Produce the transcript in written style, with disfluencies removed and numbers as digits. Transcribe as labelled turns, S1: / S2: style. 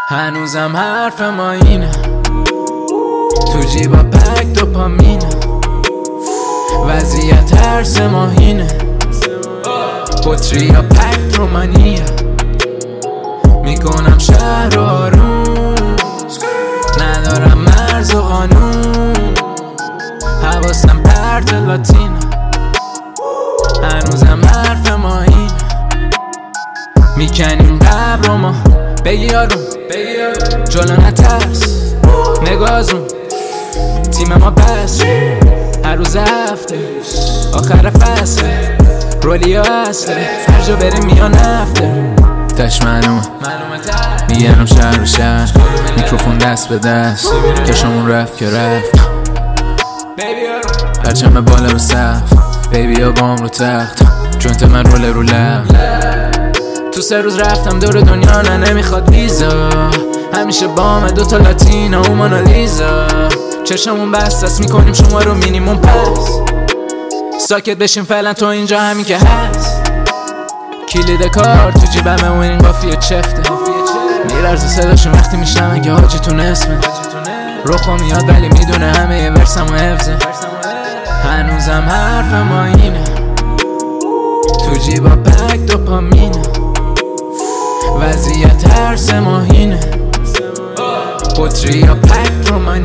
S1: هنوزم حرف ما اینه، تو جیبا پک دوپامینه، وضعیت ترس ماهینه، بطری یا پک رومانیه، میکنم شهر رو آروم، ندارم مرز و قانون، حواسم پرت لاتینه، هنوزم حرف ما اینه، میکنیم قبر رو ما بگی آروم، جلو نترس نگازون، تیم ما بس هر روز هفته آخر فصل رولی ها اصله، هر جا بریم میان هفته تش معلومه میگرم شهر و شهر، میکروفون دست به دست، کشمون رفت که رفت، پرچم بالا رو سقف، بیبی ها بام رو تخت، جونت من روله رو لب، تو 3 روز رفتم دور دنیا نه نمیخواد ویزا، همیشه بام دوتا لاتینا و مونالیزا، چشمون بست است میکنیم شما رو مینیموم پس، ساکت بشیم فعلا تو اینجا همین که هست، کلید کار تو جیبمه و این قافیه چفته، میررزه صداشون وقتی میشنم که حاجیتون اسمه، روخو میاد ولی میدونه همه یه ورسم و حفظه، هنوزم حرف ما اینه، تو جیبا پک دوپامینه، وضعیت ترس ماهینه، بطری یا پک رومانیه.